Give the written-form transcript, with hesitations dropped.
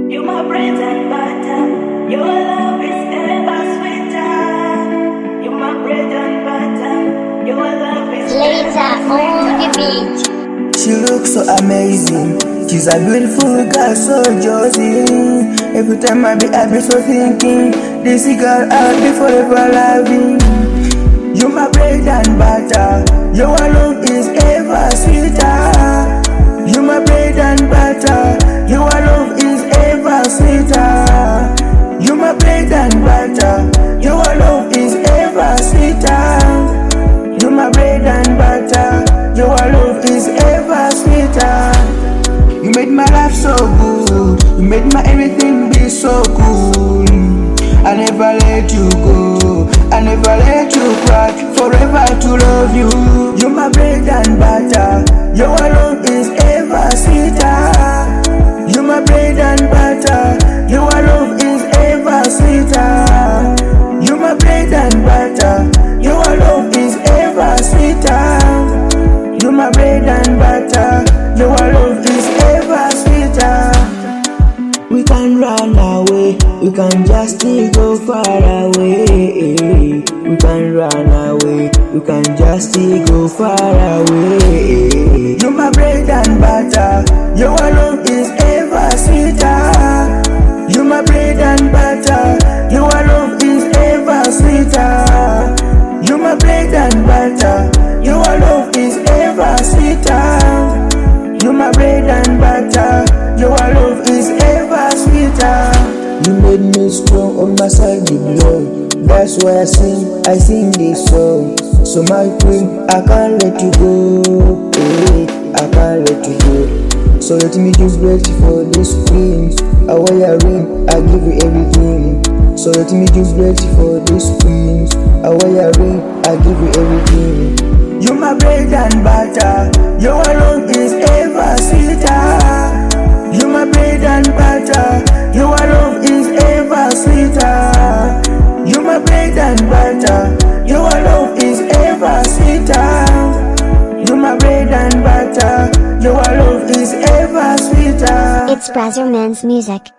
You my bread and butter. Your love is ever sweeter. You my bread and butter. Your love is Laser on the beat. She looks so amazing. She's a beautiful girl, so Josie. Every time I be so thinking, this girl I'll be forever loving. You my bread and butter. Your love is ever sweeter. You my bread and butter. Your love is ever sweeter. You my bread and butter. Your love is ever sweeter. You my bread and butter. Your love is ever sweeter. You made my life so good. You made my everything be so cool. I never let you go. I never let you cry. Forever to love you. You my bread and butter. Your love is ever sweeter. You my bread and butter. Your love is ever sweeter. You my bread and butter. Your love is ever sweeter. You my bread and butter. Your love is ever sweeter. We can run away. We can just go far away. We can run away. We can just go far away. You my bread and butter. Your love is ever sweeter. You my bread and butter. Your love is ever sweeter. You my bread and butter. Your love is ever sweeter. You my bread and butter. Your love is ever sweeter. You made me strong on my side, you blow. That's why I sing this song. So my queen, I can't let you go. I can't let you go. So let me just wait for this queen. I wear a ring, I give you everything. So let me just wait for this queen. I wear a ring, I give you everything. You my bread and butter. Your love is ever sweeter. You my bread and butter. Your love is ever sweeter. You my bread and butter. Your love is ever sweeter. You my bread and butter. Your love is ever sweeter. It's Brazil Man's music.